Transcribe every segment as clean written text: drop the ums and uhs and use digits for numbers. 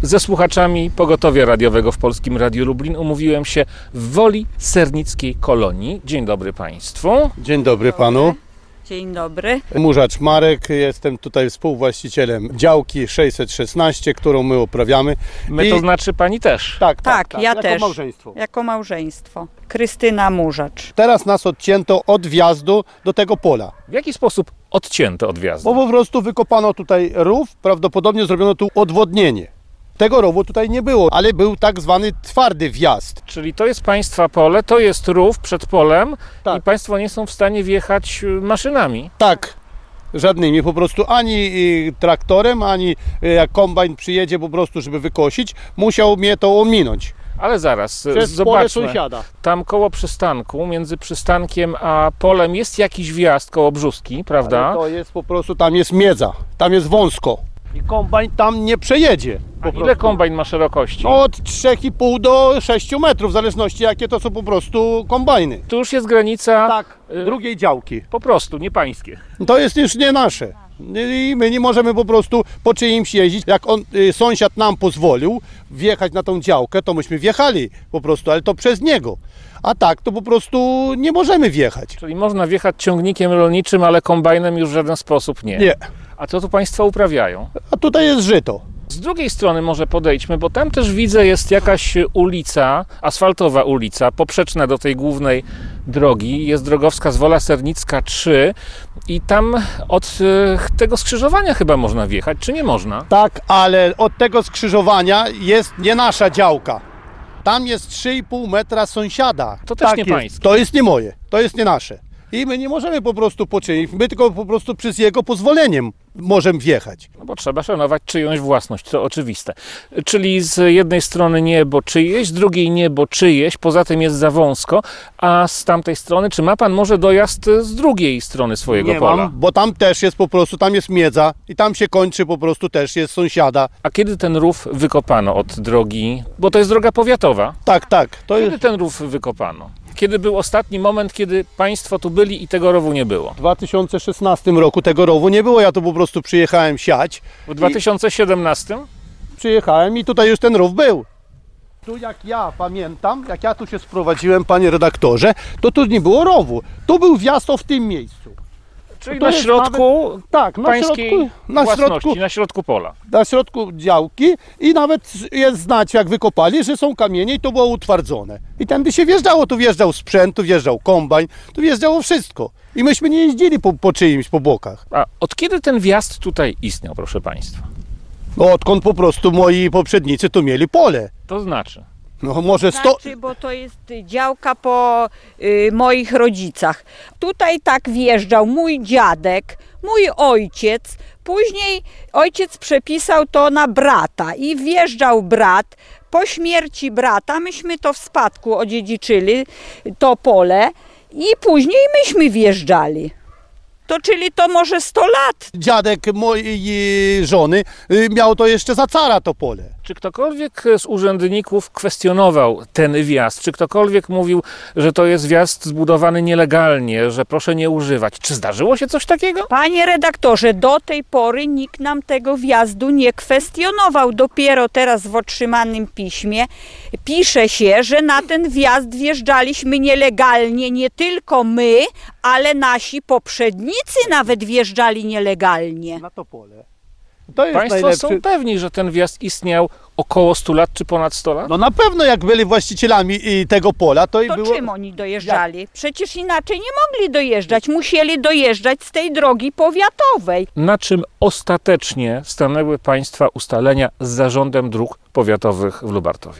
Ze słuchaczami Pogotowia Radiowego w Polskim Radiu Lublin umówiłem się w Woli Sernickiej Kolonii. Dzień dobry Państwu. Dzień dobry Panu. Dzień dobry. Murzacz Marek, jestem tutaj współwłaścicielem działki 616, którą my uprawiamy. To znaczy Pani też? Tak, ja jako też. Małżeństwo. Jako małżeństwo. Krystyna Murzacz. Teraz nas odcięto od wjazdu do tego pola, W jaki sposób odcięto od wjazdu? bo po prostu wykopano tutaj rów, prawdopodobnie zrobiono tu odwodnienie. Tego rowu tutaj nie było, ale był tak zwany twardy wjazd. Czyli to jest Państwa pole, to jest rów przed polem Tak. i Państwo nie są w stanie wjechać maszynami. Tak, żadnymi po prostu, ani traktorem, ani jak kombajn przyjedzie po prostu, żeby wykosić, musiał mnie to ominąć. Ale zaraz, Przez pole zobaczmy. sąsiada. Tam koło przystanku, między przystankiem a polem jest jakiś wjazd koło Brzuski, prawda? Ale to jest po prostu, tam jest miedza, tam jest wąsko. I kombajn tam nie przejedzie. A ile kombajn ma szerokości? Od 3,5 do 6 metrów, w zależności jakie to są po prostu kombajny. Tu już jest granica Tak, drugiej działki. po prostu, nie pańskie. To jest już nie nasze. I my nie możemy po prostu po czyimś jeździć. Jak sąsiad nam pozwolił wjechać na tą działkę, to myśmy wjechali po prostu, ale to przez niego. A tak to po prostu nie możemy wjechać. Czyli można wjechać ciągnikiem rolniczym, ale kombajnem już w żaden sposób nie. Nie. A co tu Państwo uprawiają? A tutaj jest żyto. Z drugiej strony może podejdźmy, bo tam też widzę jest jakaś ulica, asfaltowa ulica, poprzeczna do tej głównej drogi. Jest drogowskaz Wola Sernicka 3 i tam od tego skrzyżowania chyba można wjechać, czy nie można? Tak, ale od tego skrzyżowania jest nie nasza działka. Tam jest 3,5 metra sąsiada. To też tak nie jest. pańskie. To jest nie moje, to jest nie nasze. I my nie możemy po prostu poczynić, my tylko po prostu z jego pozwoleniem możemy wjechać. No bo trzeba szanować czyjąś własność, to oczywiste. Czyli z jednej strony niebo czyjeś, z drugiej niebo czyjeś, poza tym jest za wąsko, a z tamtej strony, czy ma Pan może dojazd z drugiej strony swojego Nie pola? mam, bo tam też jest po prostu, tam jest miedza i tam się kończy po prostu też jest sąsiada. A kiedy ten rów wykopano od drogi, bo to jest droga powiatowa, Tak, to kiedy jest ten rów wykopano? Kiedy był ostatni moment, kiedy Państwo tu byli i tego rowu nie było? w 2016 roku tego rowu nie było, ja tu po prostu przyjechałem siać. W 2017? Przyjechałem i tutaj już ten rów był. Tu jak ja pamiętam, jak ja tu się sprowadziłem, panie redaktorze, to tu nie było rowu. Tu był wjazd w tym miejscu. Czyli To na jest środku Tak, pańskiej własności, na środku pola. na środku działki i nawet jest znać, jak wykopali, że są kamienie i to było utwardzone. I tędy się wjeżdżało, tu wjeżdżał sprzęt, tu wjeżdżał kombajn, tu wjeżdżało wszystko. I myśmy nie jeździli po czyimś, po bokach. A od kiedy ten wjazd tutaj istniał, proszę Państwa? No, odkąd po prostu moi poprzednicy tu mieli pole. To znaczy? No może 100... Znaczy, bo to jest działka po moich rodzicach. Tutaj tak wjeżdżał mój dziadek, mój ojciec. Później ojciec przepisał to na brata i wjeżdżał brat. Po śmierci brata myśmy to w spadku odziedziczyli, to pole i później myśmy wjeżdżali. To czyli to może 100 lat. Dziadek mojej żony miał to jeszcze za cara to pole. Czy ktokolwiek z urzędników kwestionował ten wjazd? Czy ktokolwiek mówił, że to jest wjazd zbudowany nielegalnie, że proszę nie używać? Czy zdarzyło się coś takiego? Panie redaktorze, do tej pory nikt nam tego wjazdu nie kwestionował. Dopiero teraz w otrzymanym piśmie pisze się, że na ten wjazd wjeżdżaliśmy nielegalnie, nie tylko my, ale nasi poprzednicy nawet wjeżdżali nielegalnie. Na to pole. To jest Państwo najlepszy... są pewni, że ten wjazd istniał około 100 lat, czy ponad 100 lat? No na pewno jak byli właścicielami tego pola, to i To było... czym oni dojeżdżali? Przecież inaczej nie mogli dojeżdżać. Musieli dojeżdżać z tej drogi powiatowej. Na czym ostatecznie stanęły Państwa ustalenia z Zarządem Dróg Powiatowych w Lubartowie?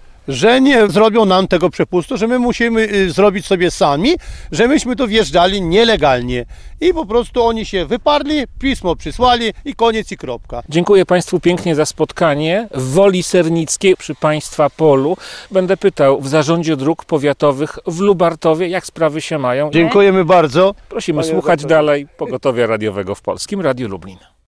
Że nie zrobią nam tego przepustu, że my musimy zrobić sobie sami, że myśmy tu wjeżdżali nielegalnie. I po prostu oni się wyparli, pismo przysłali i koniec i kropka. Dziękuję Państwu pięknie za spotkanie w Woli Sernickiej przy Państwa polu. Będę pytał w Zarządzie Dróg Powiatowych w Lubartowie, jak sprawy się mają. Dziękujemy bardzo. Prosimy Panie słuchać redaktorze. dalej Pogotowia Radiowego w Polskim Radiu Lublin.